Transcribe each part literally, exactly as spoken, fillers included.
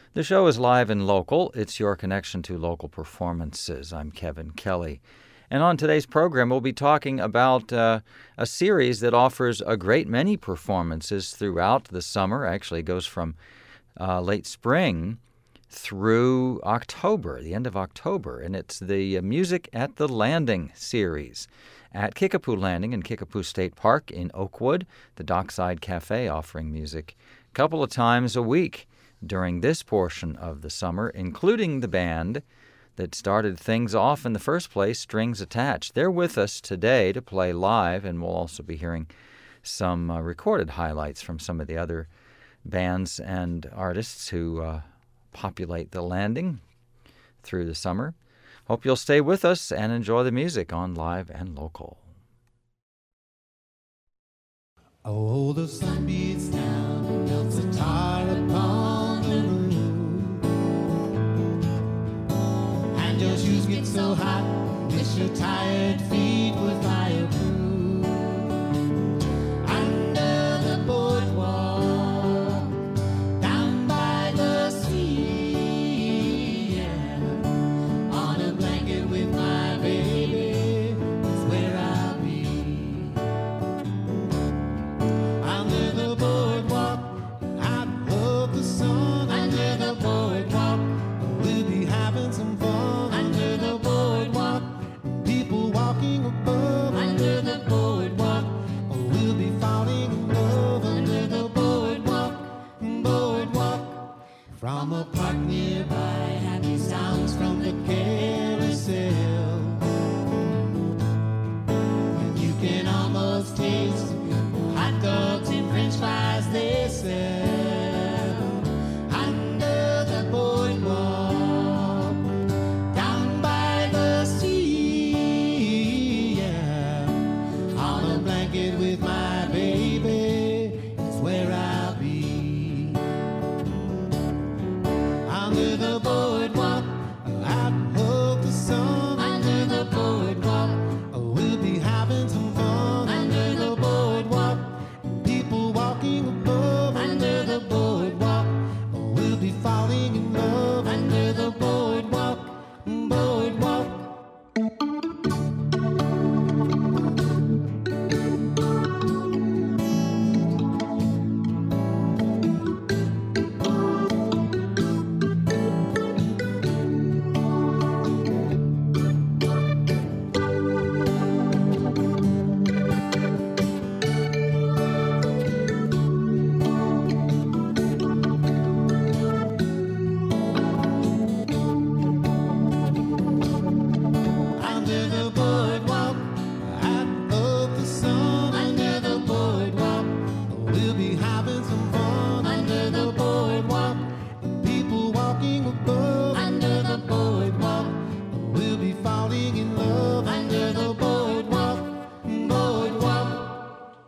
The show is live and local. It's your connection to local performances. I'm Kevin Kelly. And on today's program, we'll be talking about uh, a series that offers a great many performances throughout the summer. Actually, it goes from uh, late spring through October, the end of October. And it's the Music at the Landing series at Kickapoo Landing in Kickapoo State Park in Oakwood, the Dockside Cafe offering music a couple of times a week during this portion of the summer, including the band that started things off in the first place, Strings Attached. They're with us today to play live, and we'll also be hearing some uh, recorded highlights from some of the other bands and artists who uh, populate the landing through the summer. Hope you'll stay with us and enjoy the music on Live and Local. Oh, the sun beats down and melts a tar upon the roof, and your shoes get so hot, wish your tired feet were fireproof. Under the boardwalk, down by the sea, yeah, on a blanket with my baby is where I'll be. Under the boardwalk, out of the sun. Under the boardwalk, we'll be having some fun. Under the boardwalk, people walking above. Under the boardwalk, we'll be falling in love. Under the boardwalk, boardwalk, from a park nearby, happy sounds from the carousel, and you can almost taste hot dogs and french fries they sell. Under the boardwalk, down by the sea, yeah, on a blanket with my baby is where I'll be. Under the boardwalk, out of the sun. Under the boardwalk, we'll be having some fun. Under the boardwalk, people walking above. Under the boardwalk, we'll be falling in love. Under the boardwalk, boardwalk. Under the boardwalk, out of the sun. Under the boardwalk, we'll be having some fun. Under the boardwalk, people walking above. Under the boardwalk, we'll be falling in love. Under the boardwalk, boardwalk.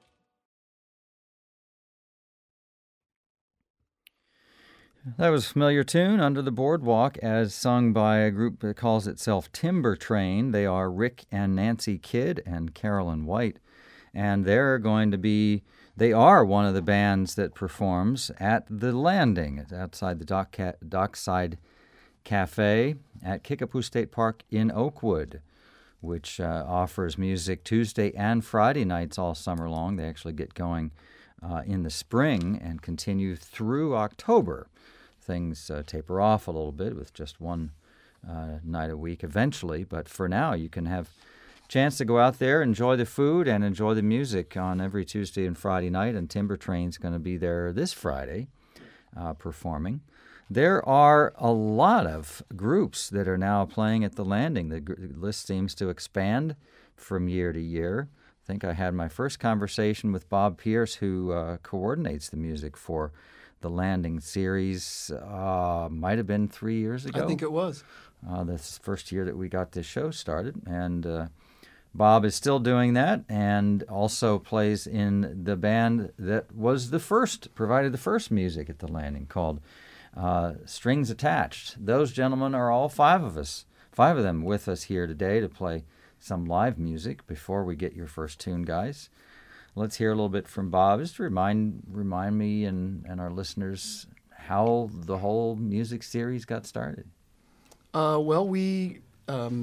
That was a familiar tune, Under the Boardwalk, as sung by a group that calls itself Timber Train. They are Rick and Nancy Kidd and Carolyn White. And they're going to be, they are one of the bands that performs at the Landing. It's outside the dock ca- Dockside Cafe at Kickapoo State Park in Oakwood, which uh, offers music Tuesday and Friday nights all summer long. They actually get going uh, in the spring and continue through October. Things uh, taper off a little bit with just one uh, night a week eventually, but for now you can have a chance to go out there, enjoy the food, and enjoy the music on every Tuesday and Friday night, and Timber Train's going to be there this Friday uh, performing. There are a lot of groups that are now playing at the Landing. The gr- list seems to expand from year to year. I think I had my first conversation with Bob Pierce, who uh, coordinates the music for the Landing series, uh, might have been three years ago. I think it was. Uh, that's the first year that we got this show started. And uh, Bob is still doing that and also plays in the band that was the first, provided the first music at the Landing, called uh, Strings Attached. Those gentlemen are all five of us, five of them with us here today to play some live music before we get your first tune, guys. Let's hear a little bit from Bob, just to remind remind me and, and our listeners how the whole music series got started. Uh, well, we um,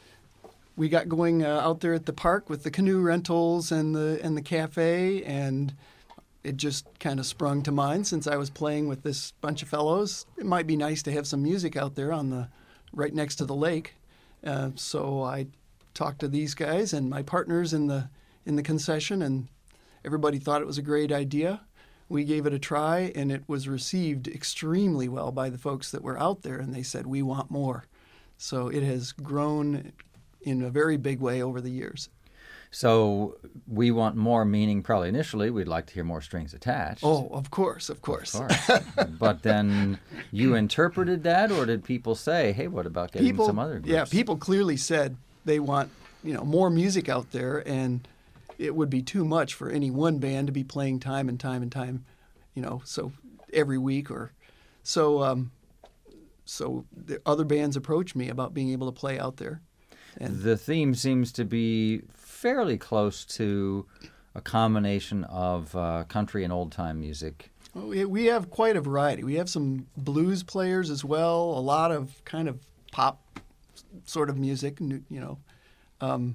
we got going uh, out there at the park with the canoe rentals and the and the cafe, and it just kind of sprung to mind since I was playing with this bunch of fellows. It might be nice to have some music out there on the right next to the lake. Uh, so I talked to these guys and my partners in the in the concession, and everybody thought it was a great idea. We gave it a try, and it was received extremely well by the folks that were out there, and they said, we want more. So it has grown in a very big way over the years. So we want more, meaning probably initially we'd like to hear more strings attached. Oh, of course, of course. Of course. But then you interpreted that, or did people say, hey, what about getting People, some other groups? yeah, people clearly said they want, you know, more music out there, and it would be too much for any one band to be playing time and time and time, you know, so every week or so. Um, so the other bands approached me about being able to play out there. And The theme seems to be fairly close to a combination of uh, country and old-time music. we we have quite a variety. We have some blues players as well, a lot of kind of pop sort of music, you know. Um,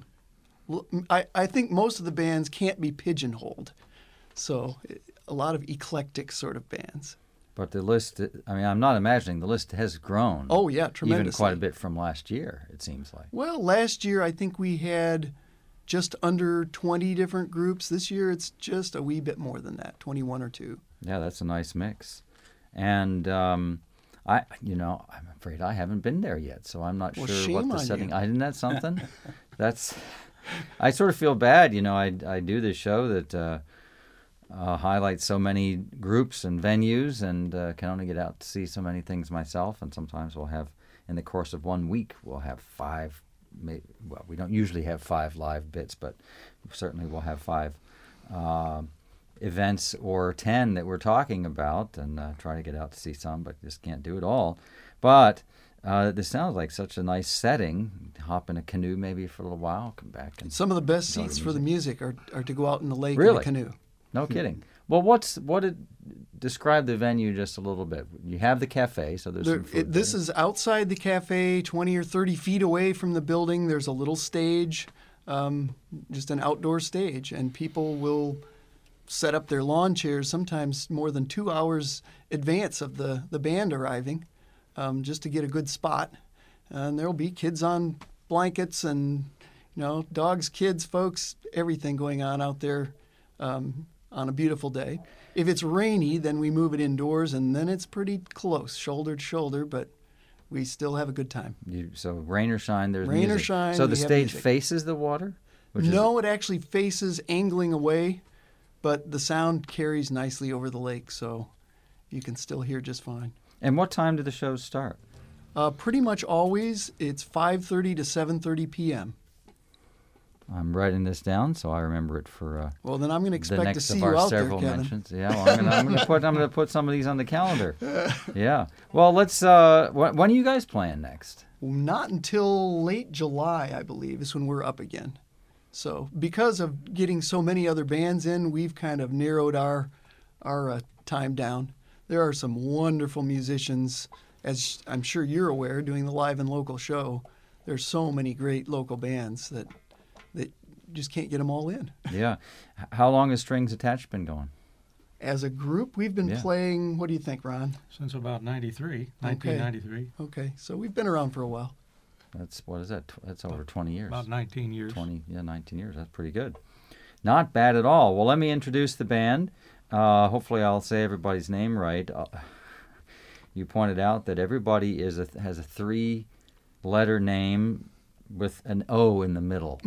I, I think most of the bands can't be pigeonholed. So a lot of eclectic sort of bands. But the list, I mean, I'm not imagining the list has grown. Oh, yeah, Even tremendously. quite a bit from last year, it seems like. Well, last year I think we had just under twenty different groups. This year it's just a wee bit more than that, twenty-one or two. Yeah, that's a nice mix. And um, I, you know, I'm afraid I haven't been there yet, so I'm not Well, sure shame what the on setting. you. I Isn't that something? That's. I sort of feel bad, you know. I I do this show that uh, uh, highlights so many groups and venues, and uh, can only get out to see so many things myself. And sometimes we'll have, in the course of one week, we'll have five. Maybe, well, we don't usually have five live bits, but certainly we'll have five uh, events or ten that we're talking about, and uh, try to get out to see some, but just can't do it all. But uh, this sounds like such a nice setting. Hop in a canoe maybe for a little while, come back. And Some of the best Go to seats for the music are, are to go out in the lake in Really? a canoe. No kidding. Well, what's what did describe the venue just a little bit? You have the cafe, so there's There, some food it, this there. is outside the cafe, twenty or thirty feet away from the building. There's a little stage, um, just an outdoor stage, and people will set up their lawn chairs sometimes more than two hours advance of the, the band arriving, um, just to get a good spot. And there'll be kids on blankets and, you know, dogs, kids, folks, everything going on out there um, on a beautiful day. If it's rainy, then we move it indoors, and then it's pretty close, shoulder to shoulder, but we still have a good time. You, so rain or shine, there's Rain or music. shine, So the we have stage music. faces the water? Which is- No, it actually faces angling away, but the sound carries nicely over the lake, so you can still hear just fine. And what time do the shows start? Uh, pretty much always, it's five thirty to seven thirty p.m. I'm writing this down so I remember it for uh, Well, then I'm going to the expect to next see of you our out there, several Kevin. mentions. Yeah, well, I'm gonna, I'm gonna put I'm gonna put some of these on the calendar. Yeah. Well, let's. Uh, wh- when are you guys playing next? Not until late July, I believe, is when we're up again. So because of getting so many other bands in, we've kind of narrowed our our uh, time down. There are some wonderful musicians, as I'm sure you're aware, doing the live and local show. There's so many great local bands that that just can't get them all in. Yeah. H- How long has Strings Attached been going? As a group, we've been Yeah. playing, what do you think, Ron? Since about ninety-three, nineteen ninety-three, Okay, so we've been around for a while. That's what is that? Tw- That's over twenty years. about nineteen years. twenty, yeah, nineteen years. That's pretty good. Not bad at all. Well, let me introduce the band. Uh, hopefully, I'll say everybody's name right. Uh, you pointed out that everybody is a, has a three-letter name with an O in the middle.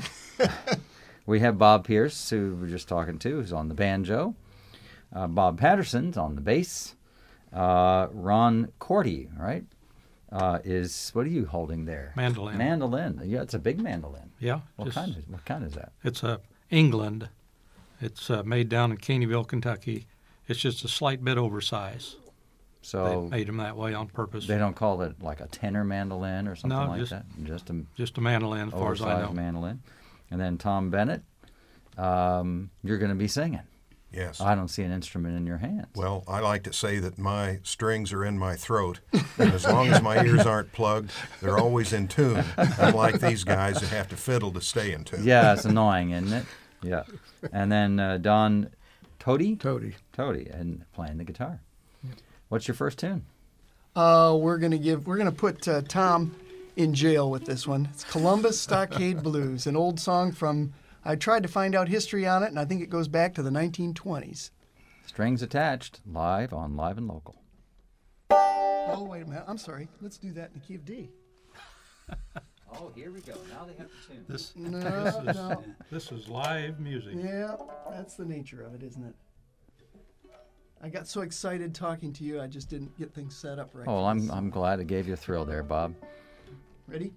We have Bob Pierce, who we were just talking to, who's on the banjo. Uh, Bob Patterson's on the bass. Uh, Ron Cordy, right, uh, is, what are you holding there? Mandolin. Mandolin. Yeah, it's a big mandolin. Yeah. What just- kind? Is, what kind is that? It's a England. It's uh, made down in Caneyville, Kentucky. It's just a slight bit oversized. So they made them that way on purpose. they don't call it like a tenor mandolin or something No, like just- that. Just a Just a mandolin, as far as I oversized know. mandolin. And then Tom Bennett, um, you're going to be singing. Yes. I don't see an instrument in your hands. Well, I like to say that my strings are in my throat, and as long as my ears aren't plugged, they're always in tune, unlike these guys that have to fiddle to stay in tune. Yeah, it's annoying, isn't it? Yeah. And then uh, Don Toady? Toady. Toady, and playing the guitar. What's your first tune? Uh, we're gonna give. We're gonna put uh, Tom in jail with this one. It's Columbus Stockade Blues, an old song from. I tried to find out history on it, and I think it goes back to the nineteen twenties. Strings Attached, live on Live and Local. Oh, wait a minute. I'm sorry. Let's do that in the key of D. Oh, here we go. Now they have the tune. This, No, this, is, no. this is live music. Yeah, that's the nature of it, isn't it? I got so excited talking to you, I just didn't get things set up right. Oh, well, I'm, I'm glad it gave you a thrill there, Bob. Ready?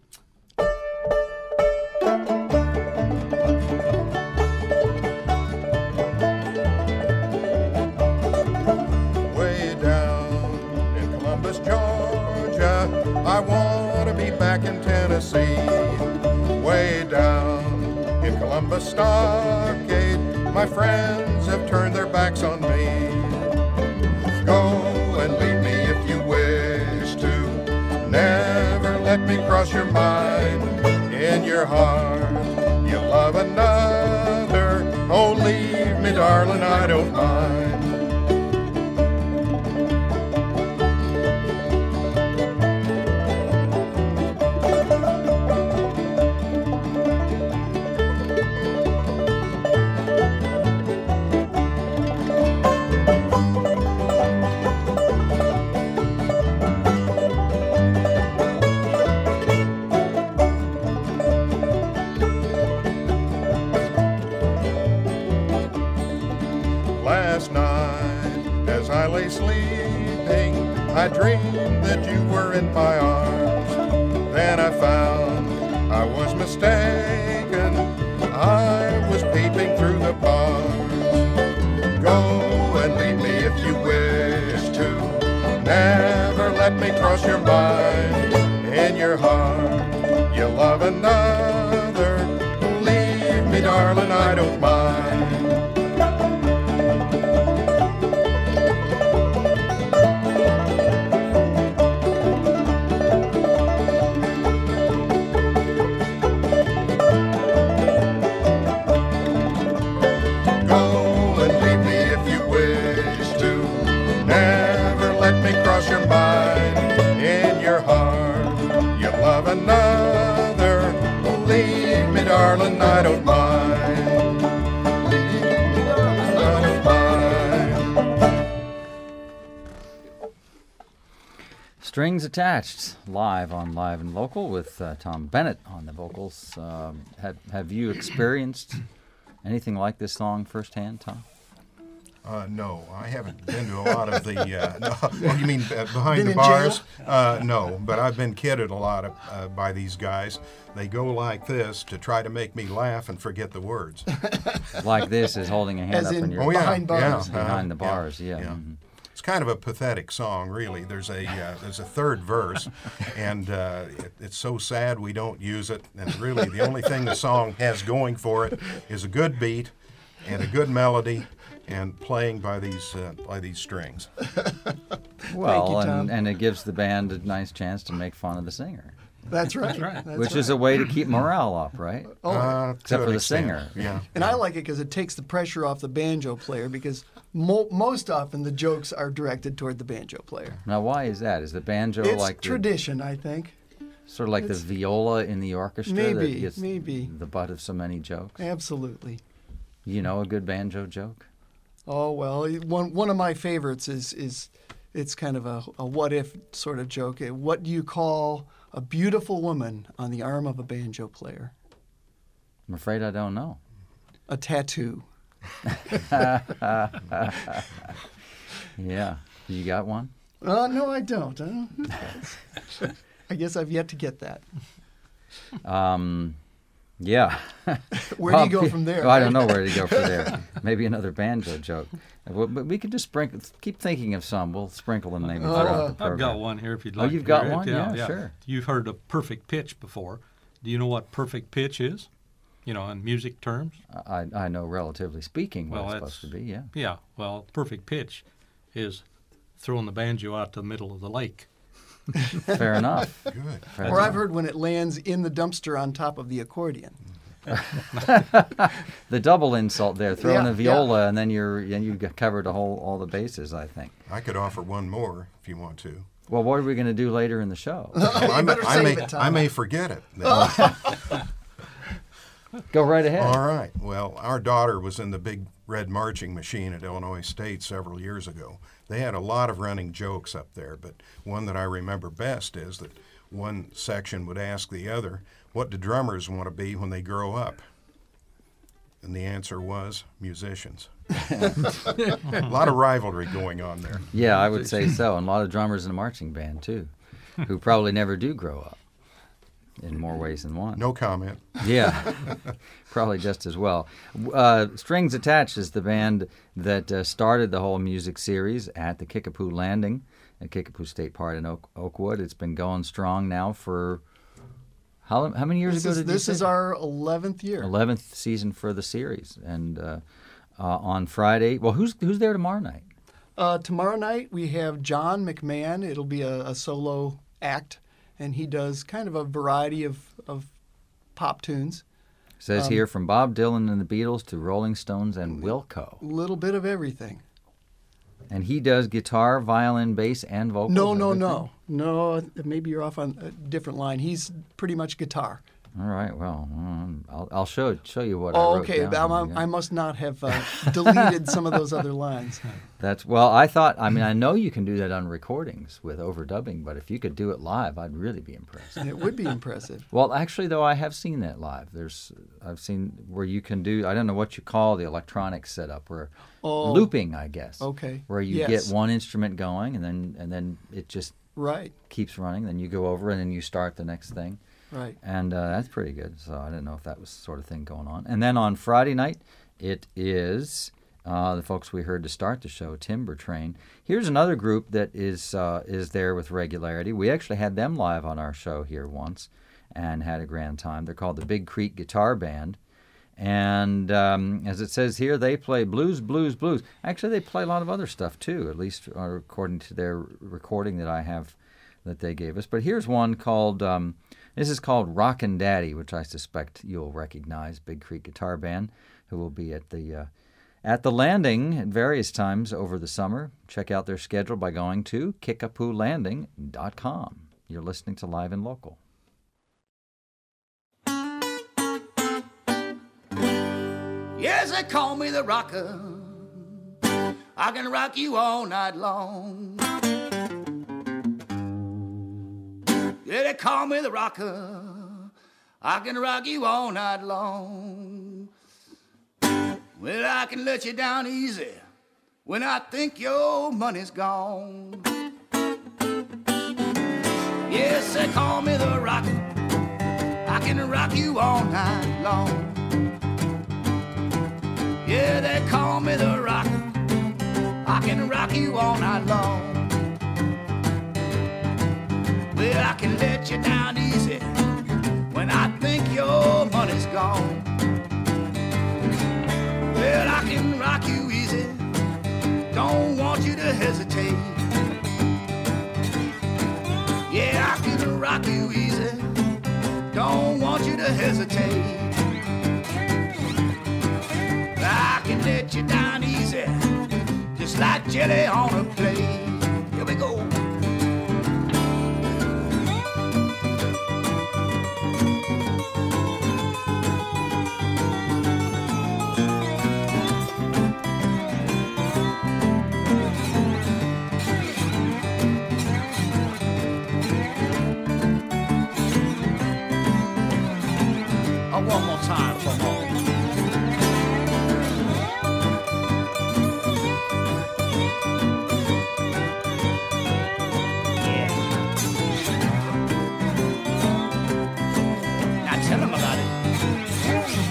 Way down in Columbus, Georgia, I want to be back in Tennessee. Way down in Columbus Stockade, my friends have turned their backs on me. Go and leave me if you wish to. Never let me cross your mind. In your heart, you love another. Oh, leave me, darling, I don't mind. Last night, as I lay sleeping, I dreamed that you were in my arms. Then I found I was mistaken. I was peeping through the bars. Go and leave me if you wish to. Never let me cross your mind. In your heart, you love another. Leave me, darling, I don't mind. Another, leave me, darling, I don't mind. Leave me, darling, I don't mind. Strings Attached, live on Live and Local with uh, Tom Bennett on the vocals. Um, have, have you experienced anything like this song firsthand, Tom? Uh, no, I haven't been to a lot of the. Uh, no, oh, you mean uh, behind Been the in bars? Uh, no, but I've been kidded a lot of, uh, by these guys. They go like this to try to make me laugh and forget the words. Like this is holding a hand As up in in your Oh yeah, Behind bars. yeah, uh-huh, behind the yeah, bars. Yeah. mhm. It's kind of a pathetic song, really. There's a uh, there's a third verse, and uh, it, it's so sad we don't use it. And really, the only thing the song has going for it is a good beat and a good melody, and playing by these uh, by these strings. Well, you, Tom. and, and it gives the band a nice chance to make fun of the singer, That's right. That's right. That's which right. is a way to keep morale up, right? Oh, Uh, Except to for an the extent, singer. Yeah. and I like it because it takes the pressure off the banjo player because mo- most often the jokes are directed toward the banjo player. Now, why is that? Is the banjo It's like the, tradition, I think. sort of like the it's- viola in the orchestra that Maybe, gets maybe. the butt of so many jokes? Absolutely. You know a good banjo joke? Oh well, one one of my favorites is is it's kind of a, a what if sort of joke. What do you call a beautiful woman on the arm of a banjo player? I'm afraid I don't know. A tattoo. Yeah. You got one? Uh, no, I don't. Huh? I guess I've yet to get that. Um, yeah. Where do you go from there? Well, I don't know where to go from there. Maybe another banjo joke. Well, But we could just sprinkle. Keep thinking of some. We'll sprinkle them maybe Uh, throughout the I've program. got one here if you'd Oh, like you've to got hear it. one? Yeah, sure. You've heard of perfect pitch before. Do you know what perfect pitch is? you know, in music terms. I, I know, relatively speaking, what Well, it's that's- supposed to be, yeah. Yeah, well, perfect pitch is throwing the banjo out to the middle of the lake. Fair enough. Good. Fair Or I've enough. heard when it lands in the dumpster on top of the accordion. The double insult there, throwing Yeah, a viola and then you're and you covered a whole all the bases, I think. I could offer one more if you want to. Well, what are we going to do later in the show? I, may, better I, save may, it, Tom. I may forget it. then. Go right ahead. All right. Well, our daughter was in the big red marching machine at Illinois State several years ago. They had a lot of running jokes up there, but one that I remember best is that one section would ask the other, what do drummers want to be when they grow up? And the answer was musicians. A lot of rivalry going on there. Yeah, I would say so. And a lot of drummers in a marching band, too, who probably never do grow up in more ways than one. No comment. Yeah, probably just as well. Uh, Strings Attached is the band that uh, started the whole music series at the Kickapoo Landing at Kickapoo State Park in Oak, Oakwood. It's been going strong now for how, how many years This ago is, did this you is say? our eleventh year. eleventh season for the series. And uh, uh, on Friday, well, who's who's there tomorrow night? Uh, tomorrow night we have John McMahon. It'll be a, a solo act, and he does kind of a variety of, of pop tunes. Says Um, here from Bob Dylan and the Beatles to Rolling Stones and Wilco. A little bit of everything. And he does guitar, violin, bass, and vocals. No, no, everything? no. No, maybe you're off on a different line. He's pretty much guitar. All right. Well, um, I'll, I'll show show you what I Oh, wrote okay. down. I, here. I must not have uh, deleted some of those other lines. That's well. I thought. I mean, I know you can do that on recordings with overdubbing, but if you could do it live, I'd really be impressed. And it would be impressive. Well, actually, though, I have seen that live. There's, I've seen where you can do. I don't know what you call the electronic setup, where Oh, looping, I guess. okay. Where you Yes. get one instrument going, and then and then it just Right, keeps running. Then you go over, and then you start the next thing. right. And uh, that's pretty good. So I didn't know if that was the sort of thing going on. And then on Friday night, it is uh, the folks we heard to start the show, Timber Train. Here's another group that is uh, is there with regularity. We actually had them live on our show here once and had a grand time. They're called the Big Creek Guitar Band. And um, as it says here, they play blues, blues, blues. Actually, they play a lot of other stuff too, at least uh, according to their recording that I have that they gave us. But here's one called, um, this is called Rockin' Daddy, which I suspect you'll recognize, Big Creek Guitar Band, who will be at the uh, at the Landing at various times over the summer. Check out their schedule by going to kickapoo landing dot com. You're listening to Live and Local. Yes, they call me the rocker. I can rock you all night long. Yeah, they call me the rocker. I can rock you all night long. Well, I can let you down easy when I think your money's gone. Yes, they call me the rocker. I can rock you all night long. Yeah, they call me the rocker. I can rock you all night long. Well, I can let you down easy when I think your money's gone. Well, I can rock you easy. Don't want you to hesitate. Yeah, I can rock you easy. Don't want you to hesitate. I can let you down easy, just like jelly on a plate. Here we go. Oh, one more time, come on. Now tell them about it.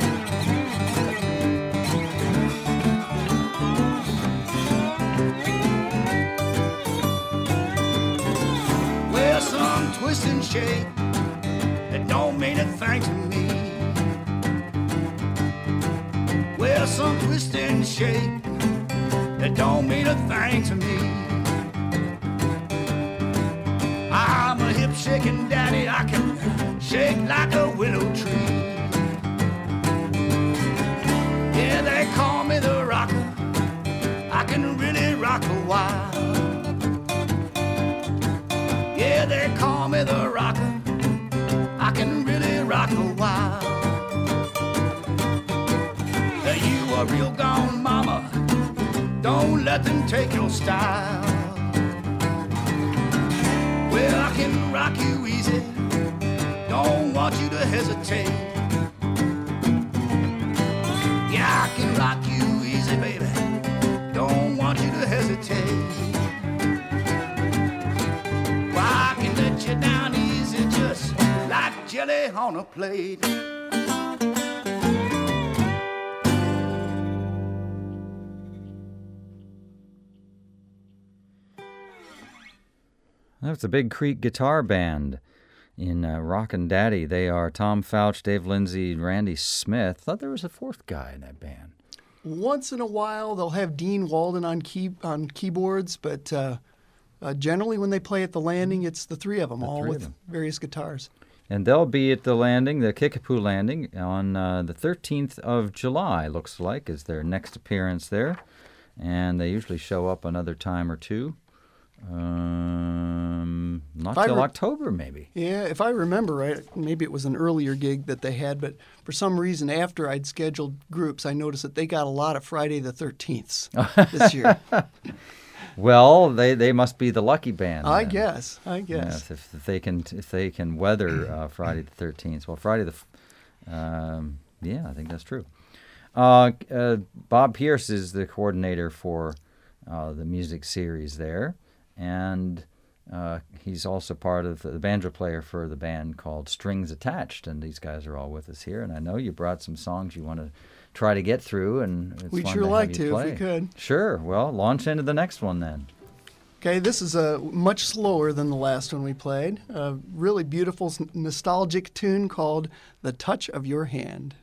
Well, some twist and shake that don't mean a thing to me. Well, some twist and shake that don't mean a thing to me. I'm a hip shaking daddy, I can shake like a willow tree. Yeah, they call me the rocker, I can really rock a while. Yeah, they call me the rocker, I can really rock a while. You a real gone mama, don't let them take your style. Well, I can rock you easy, don't want you to hesitate. Yeah, I can rock you easy, baby, don't want you to hesitate. Well, I can let you down easy, just like jelly on a plate. That's the Big Creek Guitar Band in uh, Rockin' Daddy. They are Tom Fouch, Dave Lindsay, Randy Smith. Thought there was a fourth guy in that band. Once in a while, they'll have Dean Walden on key on keyboards, but uh, uh, generally when they play at the Landing, it's the three of them, The all three of with them. various guitars. And they'll be at the Landing, the Kickapoo Landing, on uh, the thirteenth of July, looks like, is their next appearance there. And they usually show up another time or two. Um, not If I till re- October, maybe. Yeah, if I remember right, maybe it was an earlier gig that they had, but for some reason, after I'd scheduled groups, I noticed that they got a lot of Friday the thirteenths this year. Well, they, they must be the lucky band. I then. guess, I guess. Yes, if, if they can if they can weather uh, Friday the thirteenth. Well, Friday the, f- um, yeah, I think that's true. Uh, uh, Bob Pierce is the coordinator for uh, the music series there, and uh, he's also part of the, the banjo player for the band called Strings Attached, and these guys are all with us here. And I know you brought some songs you want to try to get through, and it's We'd fun sure to have like you to if play. we could. Sure. Well, launch into the next one then. Okay, this is a much slower than the last one we played. A really beautiful, s- nostalgic tune called "The Touch of Your Hand."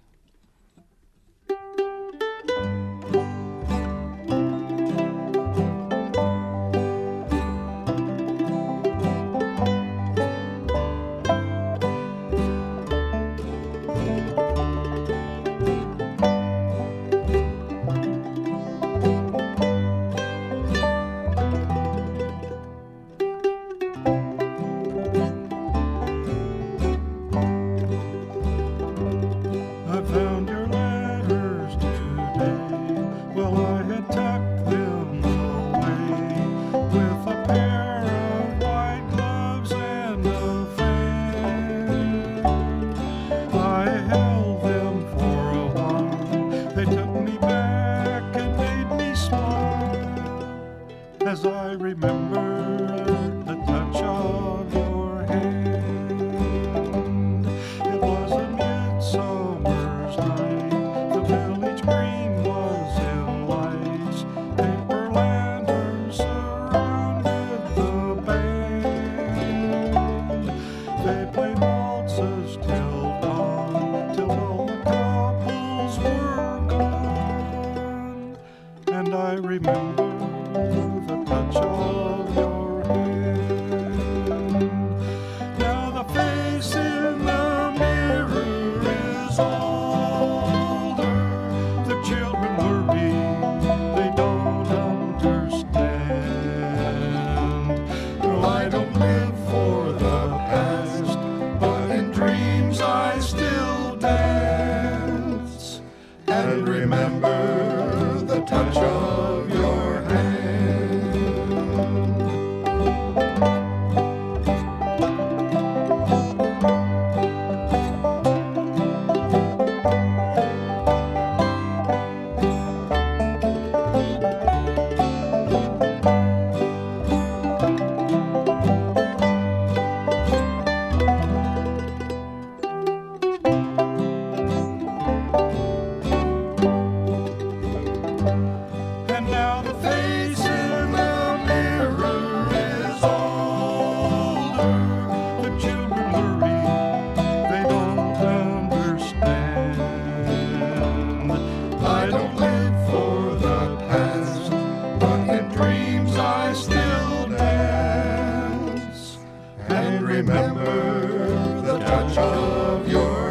remember the touch of your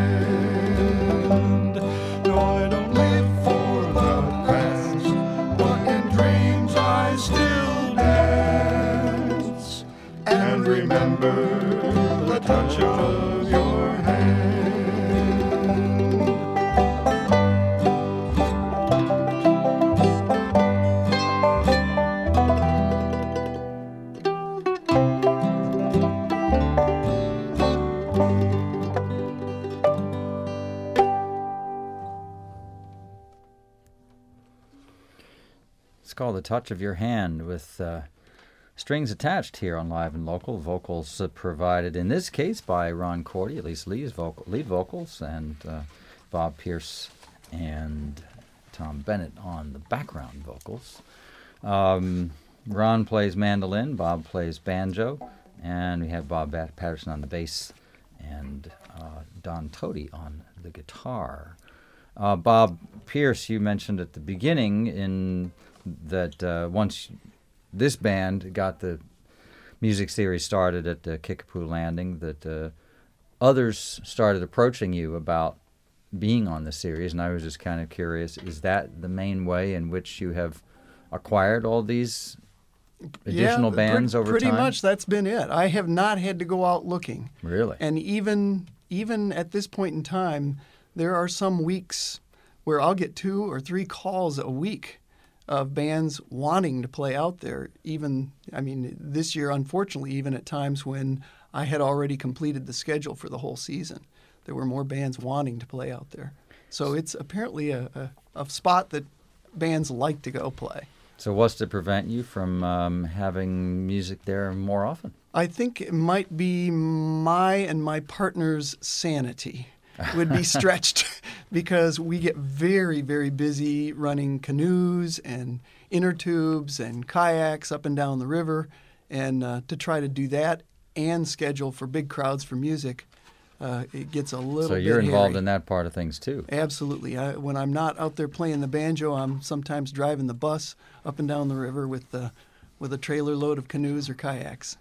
hand. No, I don't live for the past, but in dreams I still dance and remember the touch of your hand. It's called The Touch of Your Hand with uh, strings attached here on Live and Local. Vocals uh, provided in this case by Ron Cordy, at least Lee's vocal, lead vocals, and uh, Bob Pierce and Tom Bennett on the background vocals. Um, Ron plays mandolin, Bob plays banjo, and we have Bob Bat- Patterson on the bass and uh, Don Tote on the guitar. Uh, Bob Pierce, you mentioned at the beginning in that uh, once this band got the music series started at uh, Kickapoo Landing, that uh, others started approaching you about being on the series, and I was just kind of curious, is that the main way in which you have acquired all these additional yeah, bands pre- over pretty time? Pretty much that's been it. I have not had to go out looking. Really? And even even at this point in time, there are some weeks where I'll get two or three calls a week of bands wanting to play out there. Even, I mean, this year, unfortunately, even at times when I had already completed the schedule for the whole season, there were more bands wanting to play out there. So it's apparently a, a, a spot that bands like to go play. So what's to prevent you from um, having music there more often? I think it might be my and my partner's sanity would be stretched because we get very, very busy running canoes and inner tubes and kayaks up and down the river. And uh, to try to do that and schedule for big crowds for music, uh, it gets a little So bit you're involved hairy. in that part of things too. Absolutely. I, when I'm not out there playing the banjo, I'm sometimes driving the bus up and down the river with the, with a trailer load of canoes or kayaks.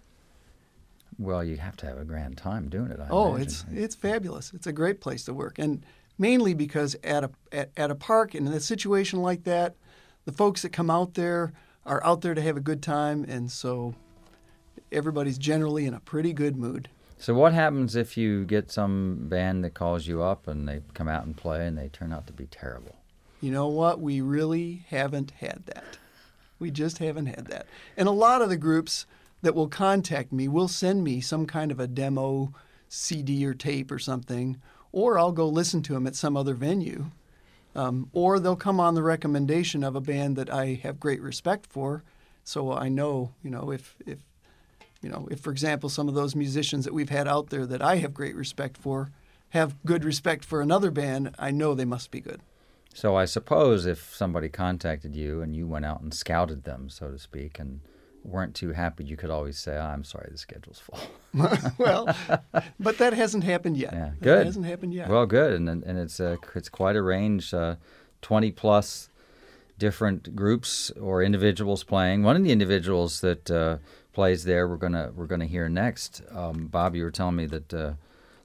Well, you have to have a grand time doing it, I Oh, imagine. it's it's fabulous. It's a great place to work, and mainly because at a at, at a park and in a situation like that, the folks that come out there are out there to have a good time, and so everybody's generally in a pretty good mood. So what happens if you get some band that calls you up and they come out and play and they turn out to be terrible? You know what? We really haven't had that. We just haven't had that. And a lot of the groups that will contact me will send me some kind of a demo C D or tape or something, or I'll go listen to them at some other venue. Um, or they'll come on the recommendation of a band that I have great respect for, so I know, you know, if, if you know, if, for example, some of those musicians that we've had out there that I have great respect for have good respect for another band, I know they must be good. So I suppose if somebody contacted you and you went out and scouted them, so to speak, and weren't too happy, you could always say, oh, I'm sorry, the schedule's full. Well, but that hasn't happened yet. Yeah, That good. hasn't happened yet. Well, good, and and it's uh, it's quite a range, uh, twenty plus different groups or individuals playing. One of the individuals that uh, plays there, we're gonna we're gonna hear next. Um, Bob, you were telling me that uh,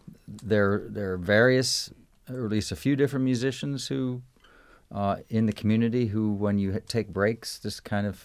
there there are various, or at least a few different musicians who uh, in the community who, when you take breaks, just kind of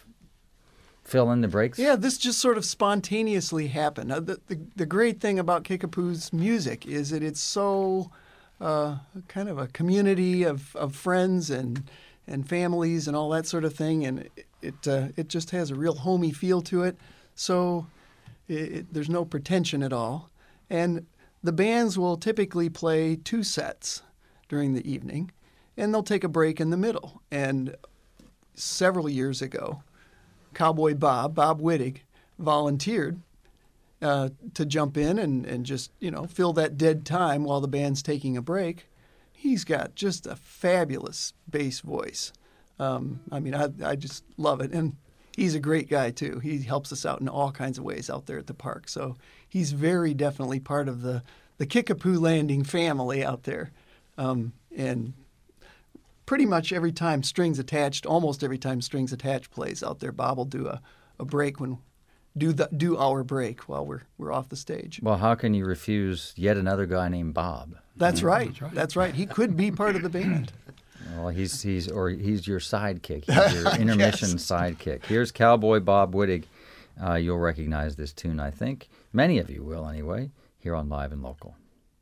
fill in the breaks. Yeah, this just sort of spontaneously happened. Uh, the, the, the great thing about Kickapoo's music is that it's so uh, kind of a community of, of friends and and families and all that sort of thing, and it it, uh, it just has a real homey feel to it. So it, it, there's no pretension at all. And the bands will typically play two sets during the evening, and they'll take a break in the middle. And several years ago, Cowboy Bob, Bob Wittig, volunteered uh, to jump in and, and just, you know, fill that dead time while the band's taking a break. He's got just a fabulous bass voice. Um, I mean, I, I just love it. And he's a great guy, too. He helps us out in all kinds of ways out there at the park. So he's very definitely part of the, the Kickapoo Landing family out there. Um, and pretty much every time Strings Attached, almost every time Strings Attached plays out there, Bob will do a, a break when do the do our break while we're we're off the stage. Well, how can you refuse yet another guy named Bob? That's right. That's right. That's right. He could be part of the band. Well, he's he's or he's your sidekick. He's your intermission Yes. sidekick. Here's Cowboy Bob Wittig. Uh, you'll recognize this tune, I think. Many of you will, anyway. Here on Live and Local.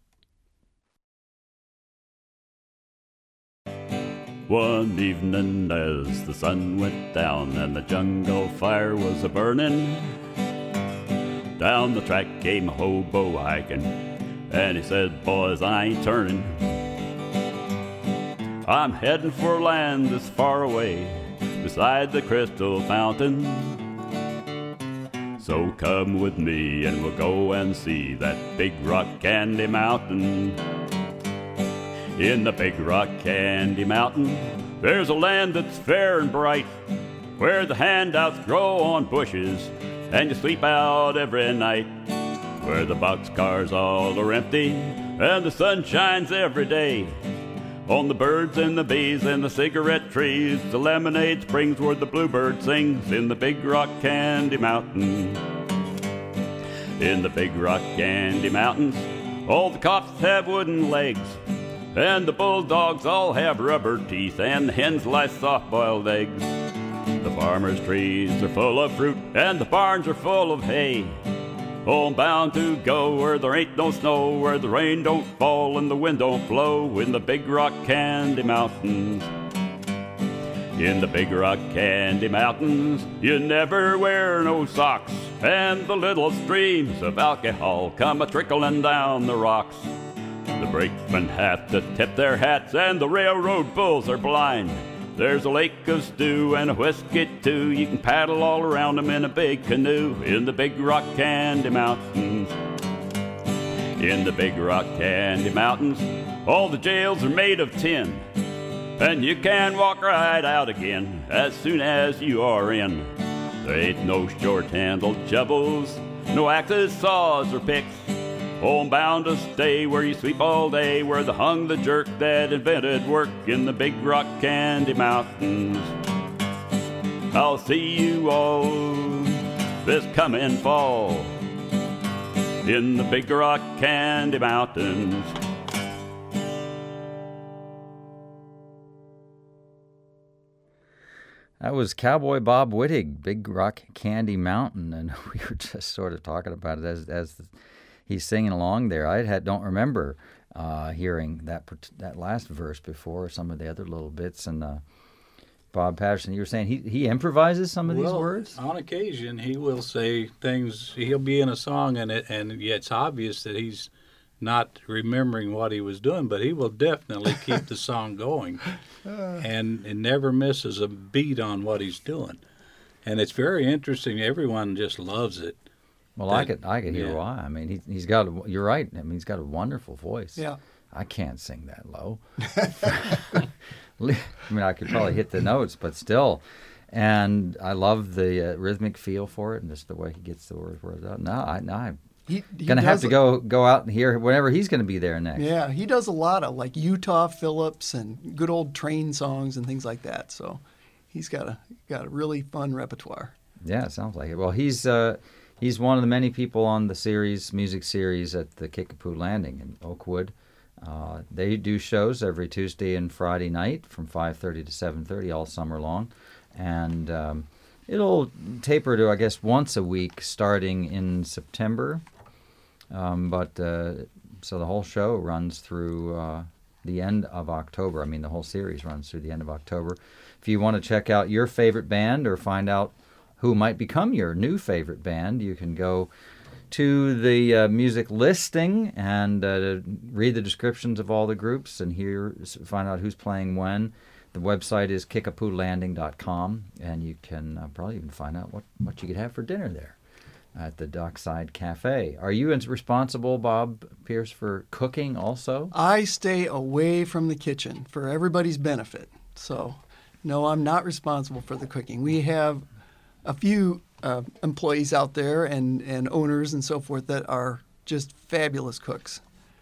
One evening as the sun went down and the jungle fire was a-burning, down the track came a hobo hiking, and he said, boys, I ain't turning. I'm heading for land that's far away, beside the crystal fountain. So come with me and we'll go and see that big rock candy mountain. In the big rock candy mountain, there's a land that's fair and bright, where the handouts grow on bushes and you sleep out every night, where the boxcars all are empty and the sun shines every day on the birds and the bees and the cigarette trees. The lemonade springs where the bluebird sings in the big rock candy mountain. In the big rock candy mountains, all the cops have wooden legs, and the bulldogs all have rubber teeth, and the hens lay soft-boiled eggs. The farmers' trees are full of fruit, and the barns are full of hay. Oh, I'm bound to go where there ain't no snow, where the rain don't fall and the wind don't blow, in the big rock candy mountains. In the big rock candy mountains, you never wear no socks, and the little streams of alcohol come a-trickling down the rocks. The brakemen have to tip their hats, and the railroad bulls are blind. There's a lake of stew and a whiskey too. You can paddle all around them in a big canoe in the big rock candy mountains. In the big rock candy mountains, all the jails are made of tin, and you can walk right out again as soon as you are in. There ain't no short-handled shovels, no axes, saws, or picks. Oh, I'm bound to stay where you sleep all day, where they hung the jerk that invented work in the big rock candy mountains. I'll see you all this coming fall in the big rock candy mountains. That was Cowboy Bob Wittig, Big Rock Candy Mountain, and we were just sort of talking about it as as the, he's singing along there. I had don't remember uh, hearing that that last verse before, some of the other little bits. And uh, Bob Patterson, you were saying he he improvises some of well, these words? On occasion, he will say things. He'll be in a song, and it and yeah, it's obvious that he's not remembering what he was doing, but he will definitely keep the song going, and it never misses a beat on what he's doing. And it's very interesting. Everyone just loves it. Well, that, I could I could hear yeah. why. I mean, he he's got a, you're right. I mean, he's got a wonderful voice. Yeah. I can't sing that low. I mean, I could probably hit the notes, but still. And I love the uh, rhythmic feel for it, and just the way he gets the words words out. No, I, no, I'm He, he gonna have does to a- go go out and hear whenever he's going to be there next. Yeah, he does a lot of like Utah Phillips and good old train songs and things like that. So he's got a got a really fun repertoire. Yeah, it sounds like it. Well, he's uh, he's one of the many people on the series, music series at the Kickapoo Landing in Oakwood. Uh, they do shows every Tuesday and Friday night from five thirty to seven thirty all summer long. And um, it'll taper to, I guess, once a week starting in September. Um, but uh, so the whole show runs through uh, the end of October. I mean, the whole series runs through the end of October. If you want to check out your favorite band or find out who might become your new favorite band, you can go to the uh, music listing and uh, read the descriptions of all the groups and hear find out who's playing when. The website is kickapoo landing dot com, and you can uh, probably even find out what, what you could have for dinner there at the Dockside Cafe. Are you ins- responsible, Bob Pierce, for cooking also? I stay away from the kitchen for everybody's benefit. So, no, I'm not responsible for the cooking. We have a few uh, employees out there and, and owners and so forth that are just fabulous cooks.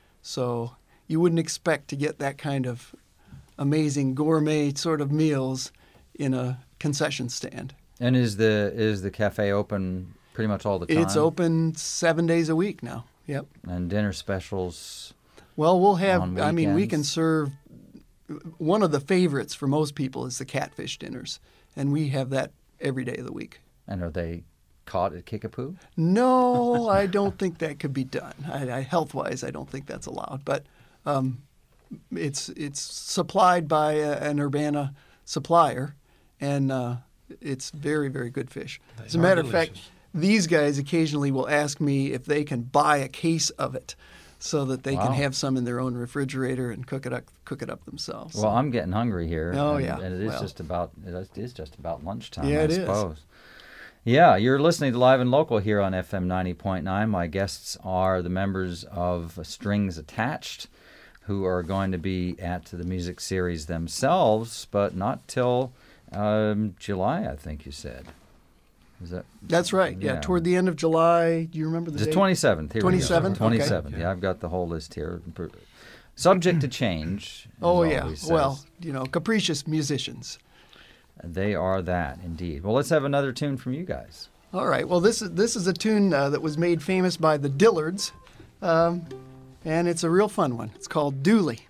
So you wouldn't expect to get that kind of amazing gourmet sort of meals in a concession stand. And is the is the cafe open pretty much all the time? It's open seven days a week now. Yep. And dinner specials. Well, we'll have, On I mean, we can weekends? serve, one of the favorites for most people is the catfish dinners. And we have that every day of the week. And are they caught at Kickapoo? No, I don't think that could be done. I, I, health-wise, I don't think that's allowed. But um, it's it's supplied by a, an Urbana supplier, and uh, it's very, very good fish. They As a are matter of fact, delicious. these guys occasionally will ask me if they can buy a case of it so that they Wow. can have some in their own refrigerator and cook it up, cook it up themselves. Well, I'm getting hungry here. Oh, and, yeah. And it is Well. just about it is just about lunchtime, Yeah, I it is. suppose. Yeah, you're listening to Live and Local here on F M ninety point nine. My guests are the members of Strings Attached, who are going to be at the music series themselves, but not till um, July, I think you said. Is that That's right. Yeah, Yeah. toward the end of July. Do you remember the the date? twenty-seventh? Here we go. twenty-seventh? Okay. twenty-seventh. Yeah, I've got the whole list here. Subject to change. as Oh, yeah. always Well, says. you know, capricious musicians. They are that, indeed. Well, let's have another tune from you guys. All right. Well, this is this is a tune uh, that was made famous by the Dillards, um, and it's a real fun one. It's called Dooley.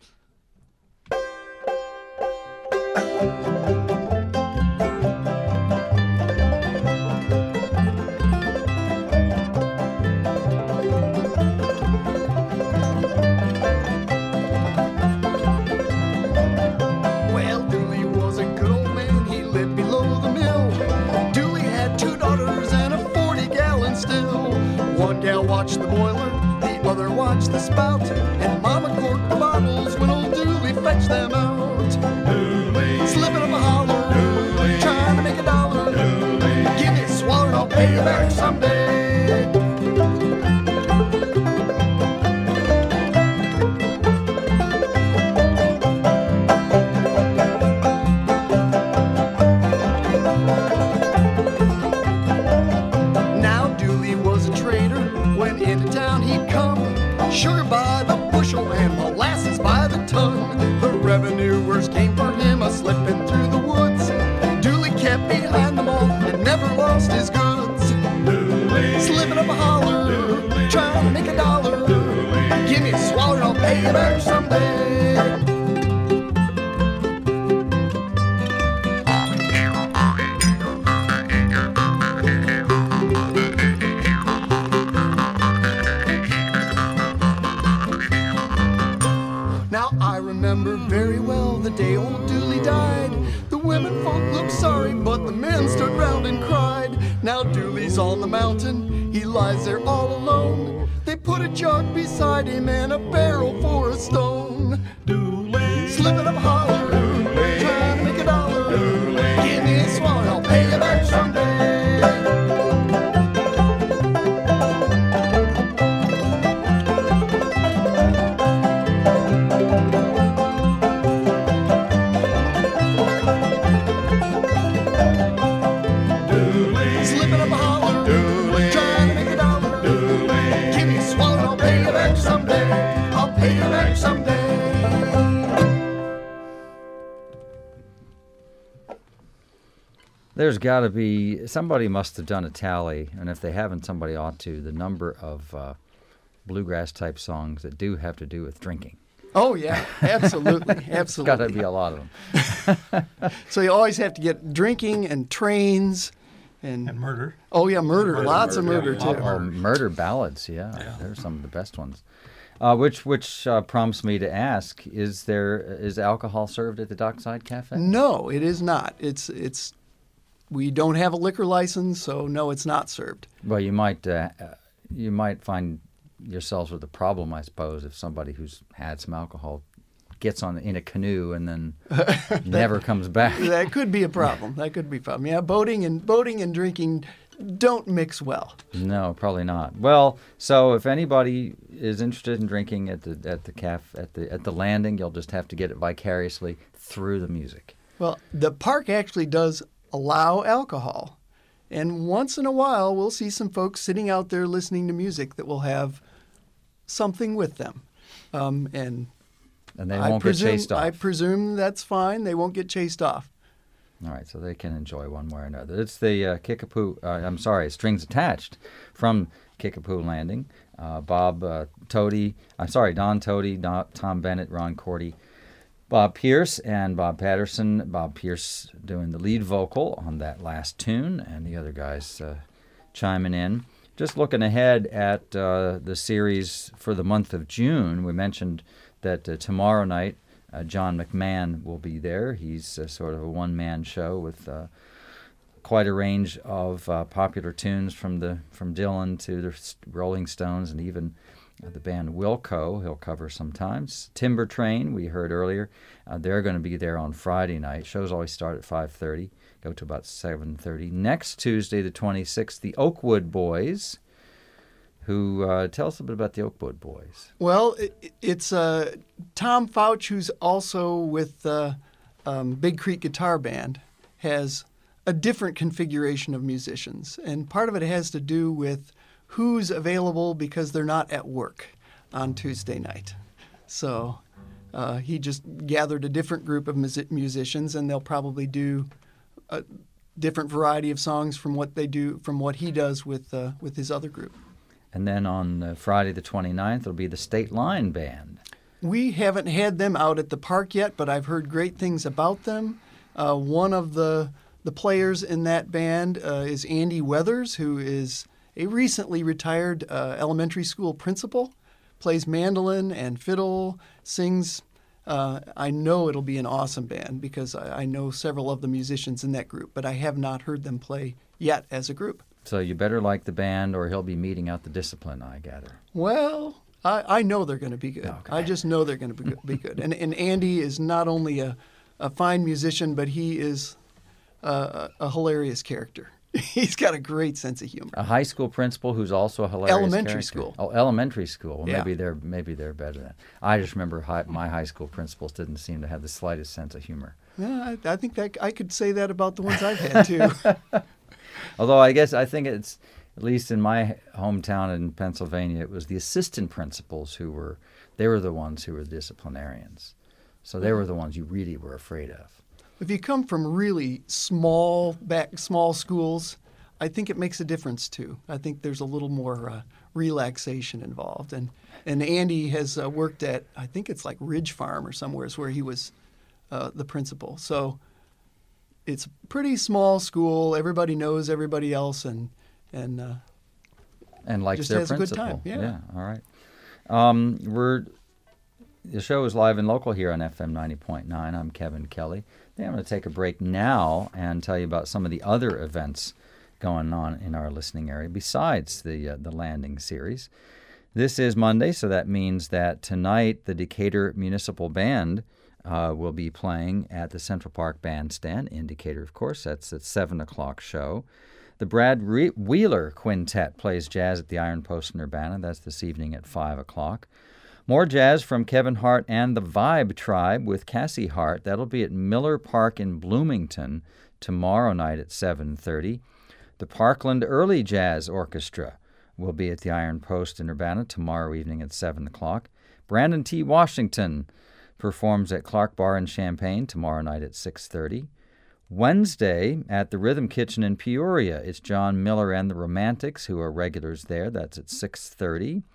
Well, Dooley was a good old man. He lived below the mill. Dooley had two daughters and a forty-gallon still. One gal watched the boiler, the other watched the spout, and Mama corked the bottles when old Dooley fetched them out. Dooley, slipping up a holler, Dooley, trying to make a dollar. Dooley, give me a swallow and I'll pay you back someday. Now Dooley was a trader. When into town he'd come, sugar by the bushel and molasses by the ton. The revenuers came for him a slipping through the woods. Dooley kept behind them all and never lost his goods. Dooley, slipping up a holler, trying to make a dollar. Give me a swallow and I'll pay you back someday. Now I remember very well the day old Dooley died. The women folk looked sorry, but the men stood round and cried. Now Dooley's on the mountain, he lies there all alone. They put a jug beside him and a barrel for a stone. Dooley, slipping up a holler, Dooley, trying to make a dollar. Dooley, give me a swallow, and I'll pay you back someday. Slipping up a holler, Dooley, trying to make a dollar. Dooley, Give me a swallow, and I'll pay you back someday. I'll pay you back someday. There's got to be somebody must have done a tally, and if they haven't, somebody ought to. The number of uh, bluegrass type songs that do have to do with drinking. Oh yeah, absolutely, Got to absolutely. be a lot of them. So you always have to get drinking and trains, and, And murder. oh yeah, murder, Murder, lots of murder, murder yeah. too. Oh, murder ballads, yeah, they're some of the best ones. Uh, which which uh, prompts me to ask: Is there is alcohol served at the Dockside Cafe? No, it is not. It's it's we don't have a liquor license, so no, it's not served. Well, you might uh, uh, you might find yourselves with a problem, I suppose, if somebody who's had some alcohol gets on in a canoe and then never comes back. That could be a problem. That could be a problem. Yeah, boating and boating and drinking don't mix well. No, probably not. Well, so if anybody is interested in drinking at the at the caf at the at the landing, you'll just have to get it vicariously through the music. Well, the park actually does allow alcohol. And once in a while, we'll see some folks sitting out there listening to music that will have something with them. Um, and And they I won't presume, get chased off. I presume that's fine. They won't get chased off. All right, so they can enjoy one way or another. It's the uh, Kickapoo, uh, I'm sorry, Strings Attached from Kickapoo Landing. Uh, Bob uh, Toady, I'm sorry, Don Toady, Don, Tom Bennett, Ron Cordy, Bob Pierce, and Bob Patterson. Bob Pierce doing the lead vocal on that last tune, and the other guys uh, chiming in. Just looking ahead at uh, the series for the month of June, we mentioned that uh, tomorrow night uh, John McMahon will be there. He's uh, sort of a one-man show with uh, quite a range of uh, popular tunes from the from Dylan to the Rolling Stones and even uh, the band Wilco. He'll cover sometimes. Timber Train, we heard earlier, uh, they're going to be there on Friday night. Shows always start at five thirty. Go to about seven thirty. Next Tuesday, the twenty-sixth, the Oakwood Boys, who uh, tell us a bit about the Oakwood Boys. Well, it, it's uh, Tom Fouch, who's also with uh, um, Big Creek Guitar Band, has a different configuration of musicians. And part of it has to do with who's available because they're not at work on Tuesday night. So uh, he just gathered a different group of mus- musicians, and they'll probably do a different variety of songs from what they do, from what he does with uh, with his other group. And then on uh, Friday the twenty-ninth, it'll be the State Line Band. We haven't had them out at the park yet, but I've heard great things about them. Uh, one of the the players in that band uh, is Andy Weathers, who is a recently retired uh, elementary school principal, plays mandolin and fiddle, sings. Uh, I know it'll be an awesome band because I, I know several of the musicians in that group, but I have not heard them play yet as a group. So you better like the band or he'll be meeting out the discipline, I gather. Well, I, I know they're going to be good. Okay. I just know they're going to be good. Be good. And, and Andy is not only a, a fine musician, but he is a, a hilarious character. He's got a great sense of humor. A high school principal who's also a hilarious Elementary character. school. Oh, elementary school. Well, Yeah. maybe they're maybe they're better than. I just remember high, my high school principals didn't seem to have the slightest sense of humor. Yeah, I, I think that I could say that about the ones I've had too. Although I guess I think it's, at least in my hometown in Pennsylvania, it was the assistant principals who were, they were the ones who were disciplinarians. So they were the ones you really were afraid of. If you come from really small back small schools, I think it makes a difference too. I think there's a little more uh, relaxation involved. And and Andy has uh, worked at, I think it's like Ridge Farm or somewhere, is where he was uh, the principal. So it's a pretty small school. Everybody knows everybody else, and and uh, And likes just their has a good principal. time, yeah. All right. Um, we're the show is live and local here on F M ninety point nine. I'm Kevin Kelly. I'm going to take a break now and tell you about some of the other events going on in our listening area besides the uh, the landing series. This is Monday, so that means that tonight the Decatur Municipal Band uh, will be playing at the Central Park Bandstand in Decatur, of course. That's at seven o'clock show. The Brad Re- Wheeler Quintet plays jazz at the Iron Post in Urbana. That's this evening at five o'clock. More jazz from Kevin Hart and the Vibe Tribe with Cassie Hart. That'll be at Miller Park in Bloomington tomorrow night at seven thirty. The Parkland Early Jazz Orchestra will be at the Iron Post in Urbana tomorrow evening at seven o'clock. Brandon T. Washington performs at Clark Bar in Champaign tomorrow night at six thirty. Wednesday at the Rhythm Kitchen in Peoria, it's John Miller and the Romantics, who are regulars there. That's at six thirty.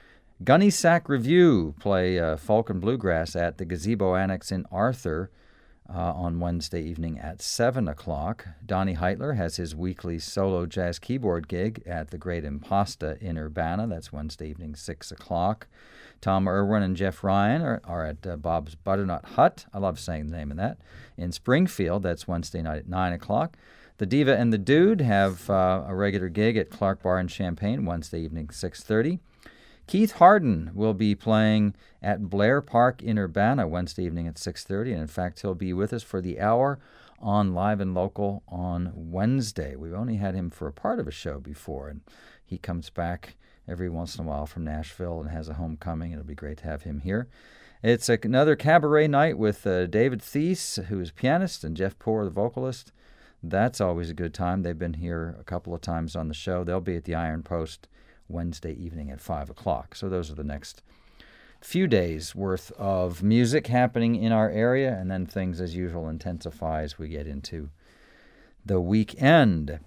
Gunny Sack Review play uh, folk and bluegrass at the Gazebo Annex in Arthur uh, on Wednesday evening at seven o'clock. Donnie Heitler has his weekly solo jazz keyboard gig at the Great Impasta in Urbana. That's Wednesday evening, six o'clock. Tom Irwin and Jeff Ryan are, are at uh, Bob's Butternut Hut. I love saying the name of that. In Springfield, that's Wednesday night at nine o'clock. The Diva and the Dude have uh, a regular gig at Clark Bar in Champaign, Wednesday evening, six thirty. Keith Harden will be playing at Blair Park in Urbana Wednesday evening at six thirty, and in fact, he'll be with us for the hour on Live and Local on Wednesday. We've only had him for a part of a show before, and he comes back every once in a while from Nashville and has a homecoming. It'll be great to have him here. It's another cabaret night with uh, David Thies, who is pianist, and Jeff Poor, the vocalist. That's always a good time. They've been here a couple of times on the show. They'll be at the Iron Post Wednesday evening at five o'clock. So those are the next few days worth of music happening in our area, and then things as usual intensify as we get into the weekend.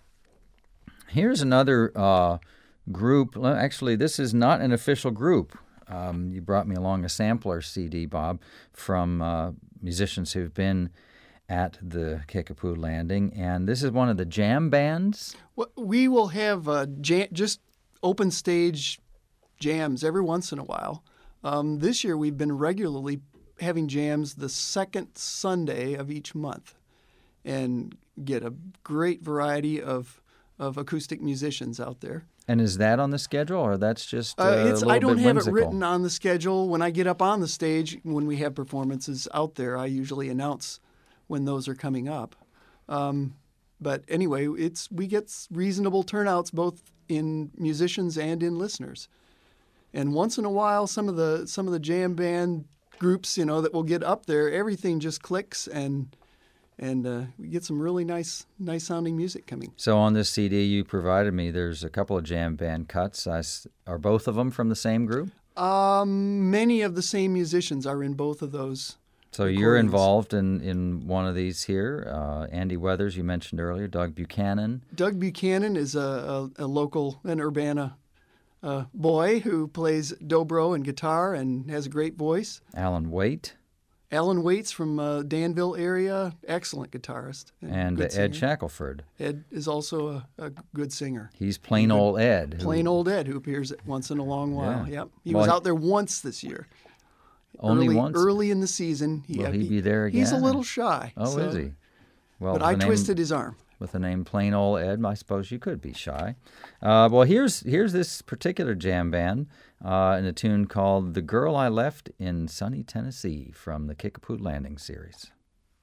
Here's another uh, group. Well, actually, this is not an official group. Um, you brought me along a sampler C D, Bob, from uh, musicians who've been at the Kickapoo Landing, and this is one of the jam bands. Well, we will have uh, jam, just open stage jams every once in a while. Um, this year we've been regularly having jams the second Sunday of each month, and get a great variety of of acoustic musicians out there. And is that on the schedule, or that's just uh, uh, a it's, little I don't bit have whimsical? it written on the schedule. When I get up on the stage, when we have performances out there, I usually announce when those are coming up. Um, but anyway, it's we get reasonable turnouts both in musicians and in listeners. And once in a while, some of the some of the jam band groups, you know, that will get up there, everything just clicks, and and uh, we get some really nice nice sounding music coming. So on this C D you provided me, there's a couple of jam band cuts. I s are both of them from the same group? Um, many of the same musicians are in both of those. So you're recordings. involved in, in one of these here. Uh, Andy Weathers, you mentioned earlier, Doug Buchanan. Doug Buchanan is a, a, a local, an Urbana uh, boy who plays dobro and guitar and has a great voice. Alan Waite. Alan Waits from uh, Danville area, excellent guitarist. And uh, good Ed singer. Shackelford. Ed is also a, a good singer. He's plain Good- old Ed. who- Plain old Ed, who appears once in a long while. Yeah. Yep, he Well, was he- out there once this year. Only early, once? Early in the season. He, Will he he- be there He's a again? little shy. Oh, so- is he? Well, But with I the name- twisted his arm. With the name Plain Old Ed, I suppose you could be shy. Uh, well, here's here's this particular jam band uh, in a tune called "The Girl I Left in Sunny Tennessee" from the Kickapoo Landing series.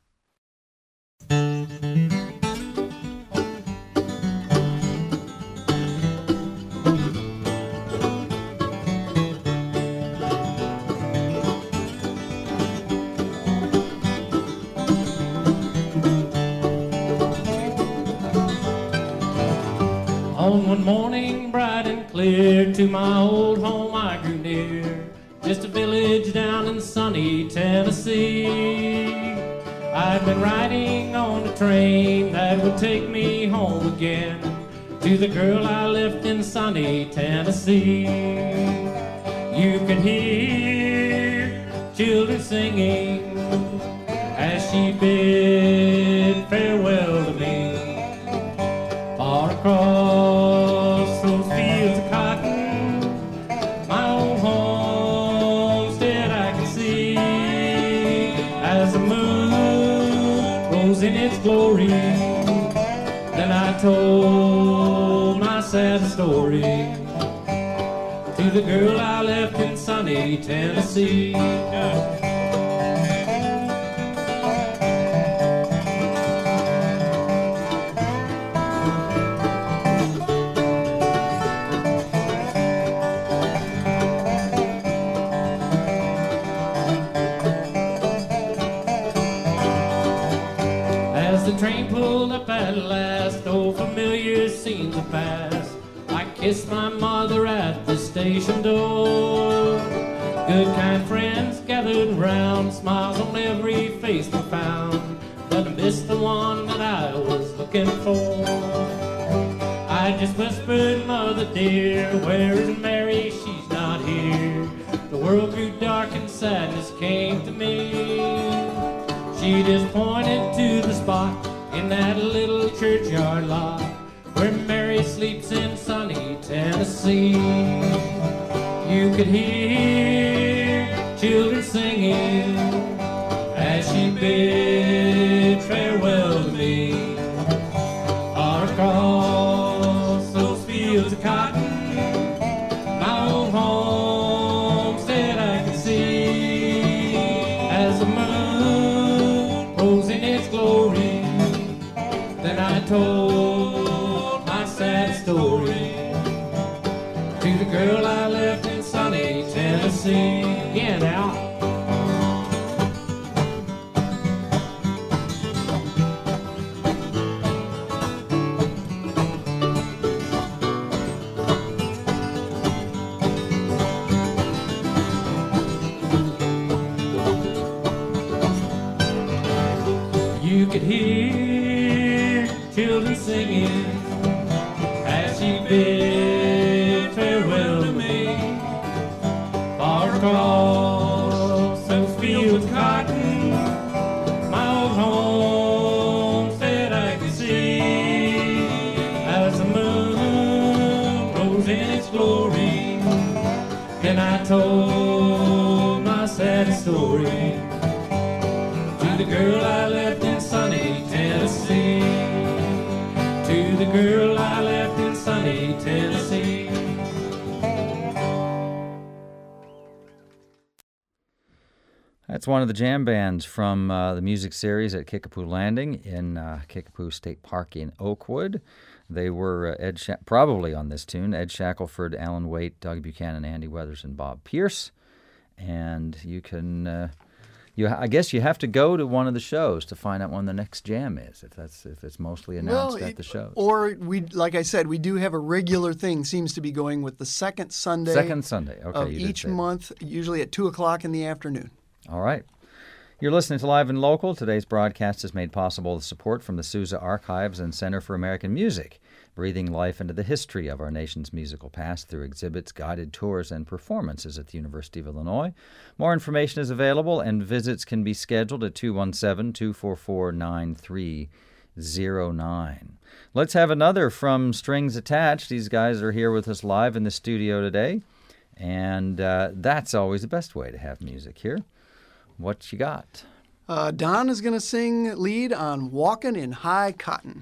On one morning, bright and clear, to my old home I grew near, just a village down in sunny Tennessee. I'd been riding on a train that would take me home again, to the girl I left in sunny Tennessee. You could hear children singing as she bid farewell to me. Far across those fields of cotton, my old homestead I can see, as the moon rose in its glory. Then I told my sad story to the girl I left in sunny Tennessee. As the train pulled up at last, oh, familiar scenes have passed. I kissed my mother at the station door. Good kind friends gathered round, smiles on every face were found, but I missed the one that I was looking for. I just whispered, Mother dear, where is Mary? She's not here. The world grew dark and sadness came to me. She just pointed to the spot in that little churchyard lot where Mary sleeps in sunny Tennessee. You could hear children singing as she bid farewell to me. Far across those fields of cotton, my old homestead I can see, as the moon rose in its glory. Then I told my sad story to the girl I left in sunny Tennessee. Yeah, now. across those fields of cotton, my old homestead I could see as the moon rose in its glory. Then I told my sad story to the girl I left in sunny Tennessee, to the girl I left in sunny Tennessee. That's one of the jam bands from uh, the music series at Kickapoo Landing in uh, Kickapoo State Park in Oakwood. They were uh, Ed Sha- probably on this tune, Ed Shackelford, Alan Waite, Doug Buchanan, Andy Weathers, and Bob Pierce. And you can, uh, you I guess you have to go to one of the shows to find out when the next jam is, if that's if it's mostly announced Well, at the shows. Or we, like I said, we do have a regular thing. Seems to be going with the second Sunday. Second Sunday, okay. Of you did each say that. month, usually at two o'clock in the afternoon. All right. You're listening to Live and Local. Today's broadcast is made possible with support from the Sousa Archives and Center for American Music, breathing life into the history of our nation's musical past through exhibits, guided tours, and performances at the University of Illinois. More information is available, and visits can be scheduled at two one seven, two four four, nine three zero nine. Let's have another from Strings Attached. These guys are here with us live in the studio today, and uh, that's always the best way to have music here. What you got? Uh, Don is going to sing lead on Walkin' in High Cotton.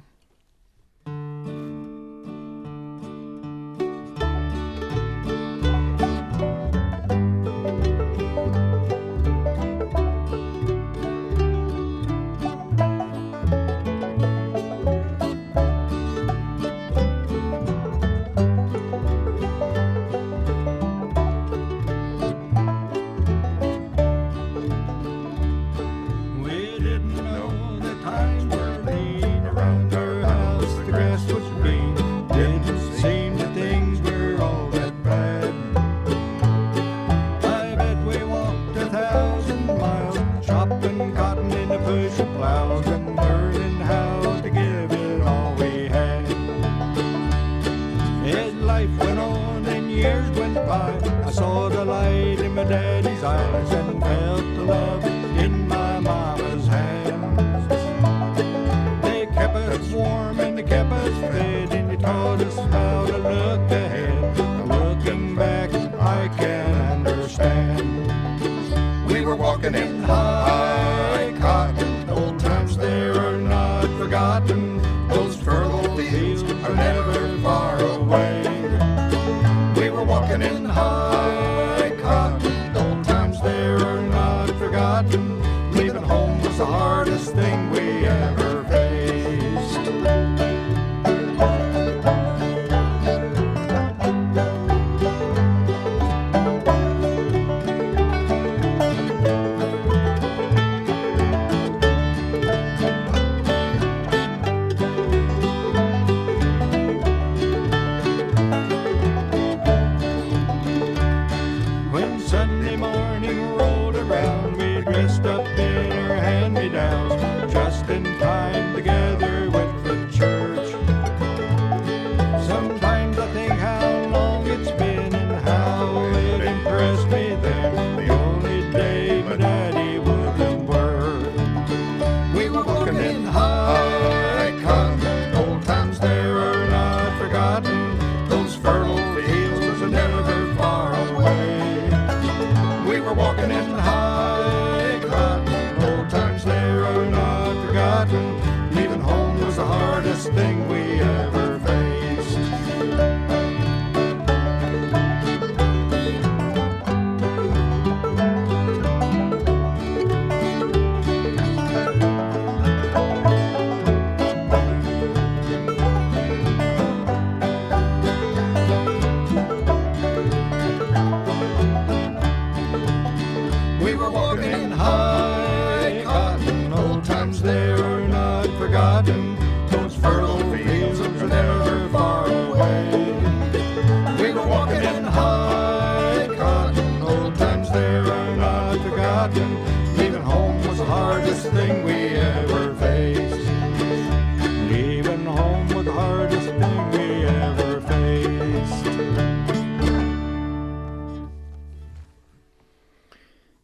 We didn't know the times were lean. Around our house the grass was green. Didn't seem that things were all that bad. I bet we walked a thousand miles, chopping cotton in the push of plows and learning how to give it all we had. As life went on and years went by, I saw the light in my daddy's eyes and felt the love in my mama's hands. They kept us warm and they kept us fed, and they taught us how to look ahead. Looking back, I can understand. We were walking in high cotton, old times there are not forgotten. Those fertile fields are never far away. We were walking in high cotton, old times there are not forgotten. Leaving home was the hardest thing we ever faced. When Sunday morning rolled around, we dressed up in our hand-me-downs, just in time together with the church. Sometimes I think how long it's been and how it impressed me then, the only day my daddy wouldn't work. We were walking in high cotton, old times there are not forgotten. Those fertile fields are never far away. We were walking in high cotton, old times there are not forgotten. Leaving home was the hardest thing we ever faced.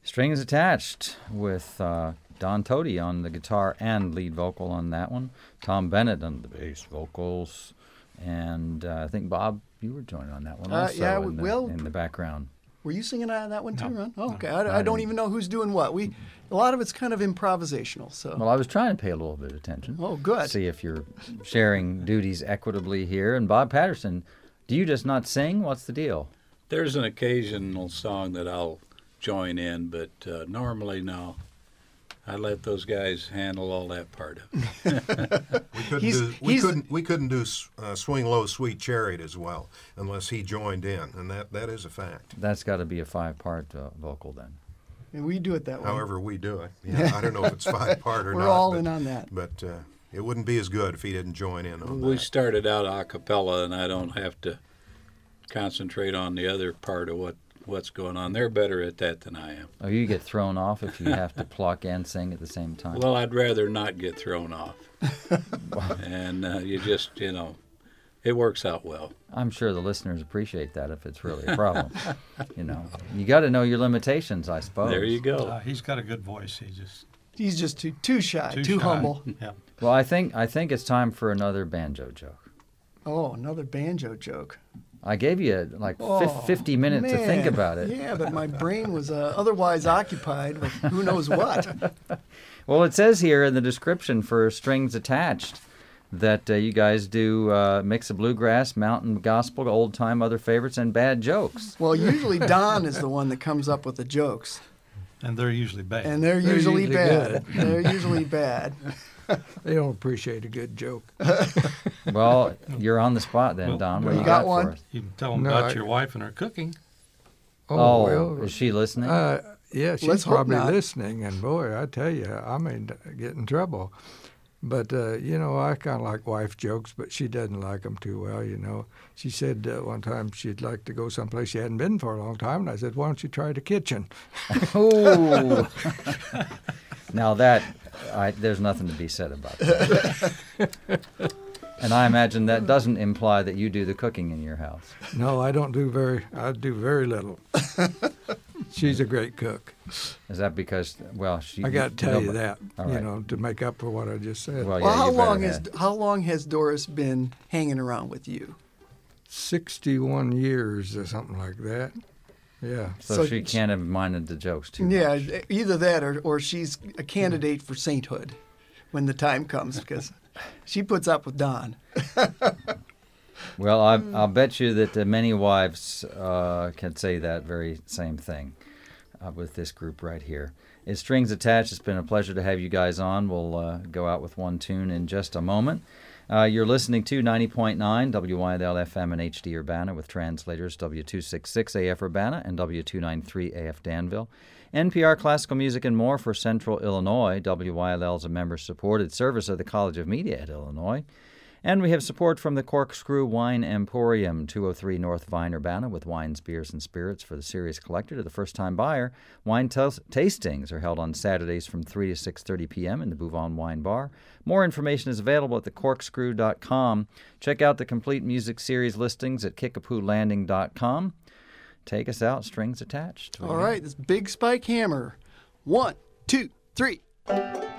Strings Attached with uh, Don Tote on the guitar and lead vocal on that one. Tom Bennett on the bass vocals. And uh, I think, Bob, you were joining on that one Uh, also yeah, in, the, well- in the background. Were you singing on that one too, No, Ron? Oh, no. okay. I, I I don't didn't. even know who's doing what. We a lot of it's kind of improvisational. So. Well, I was trying to pay a little bit of attention. Oh, good. See if you're sharing duties equitably here. And Bob Patterson, do you just not sing? What's the deal? There's an occasional song that I'll join in, but uh, normally, no. I let those guys handle all that part of it. We couldn't He's- do we he's- couldn't we couldn't do uh, Swing Low, Sweet Chariot as well unless he joined in, and that, that is a fact. That's got to be a five-part uh, vocal then. And we do it that way. However we do it, yeah, I don't know if it's five part or We're not. all but, in on that. But uh, it wouldn't be as good if he didn't join in on We that. started out a cappella, and I don't have to concentrate on the other part of what, what's going on. They're better at that than I am. Oh, you get thrown off if you have to pluck and sing at the same time. Well, I'd rather not get thrown off. and uh, you just, you know, it works out well. I'm sure the listeners appreciate that if it's really a problem. You know, you got to know your limitations, I suppose. There you go. Uh, he's got a good voice. He just He's just too too shy, too, too, shy. humble. Yeah. Well, I think I think it's time for another banjo joke. Oh, another banjo joke. I gave you like Oh, fif- fifty minutes to think man. about it. Yeah, but my brain was uh, otherwise occupied with who knows what. Well, it says here in the description for Strings Attached that uh, you guys do uh, mix of bluegrass, mountain gospel, old time, other favorites, and bad jokes. Well, usually Don is the one that comes up with the jokes, And they're usually bad. and they're, They're usually, usually bad. They're usually bad. They don't appreciate a good joke. Well, you're on the spot then, Well, Don. What you do you got got one? for us? You can tell them No, about I- your wife and her cooking. Oh, well, is she listening? Uh, yeah, she's Let's hope probably not. listening, and boy, I tell you, I may get in trouble. But uh, you know, I kind of like wife jokes, but she doesn't like them too well. You know, she said uh, one time she'd like to go someplace she hadn't been for a long time, and I said, "Why don't you try the kitchen?" Ooh. Now that, I, there's nothing to be said about that. And I imagine that doesn't imply that you do the cooking in your house. No, I don't do very. I do very little. She's a great cook. Is that because, well, she... I got to tell you nobody- that, All you right. know, to make up for what I just said. Well, Well, yeah, how you better long has have. how long has Doris been hanging around with you? sixty-one years or something like that. Yeah. So, so she it's- can't have minded the jokes too Yeah, much. either that or, or she's a candidate for sainthood when the time comes because she puts up with Don. Well, I, I'll bet you that uh, many wives uh, can say that very same thing uh, with this group right here. It's Strings Attached. It's been a pleasure to have you guys on. We'll uh, go out with one tune in just a moment. Uh, you're listening to ninety point nine W Y L L F M and H D Urbana with translators W two sixty-six A F Urbana and W two ninety-three A F Danville. N P R Classical Music and more for Central Illinois. W Y L L is a member-supported service of the College of Media at Illinois. And we have support from the Corkscrew Wine Emporium, two oh three North Vine, Urbana, with wines, beers, and spirits for the serious collector to the first-time buyer. Wine tos- tastings are held on Saturdays from three to six thirty p.m. in the Bouvon Wine Bar. More information is available at the corkscrew dot com. Check out the complete music series listings at kickapoo landing dot com. Take us out, Strings Attached. All right, this big spike hammer. One, two, three.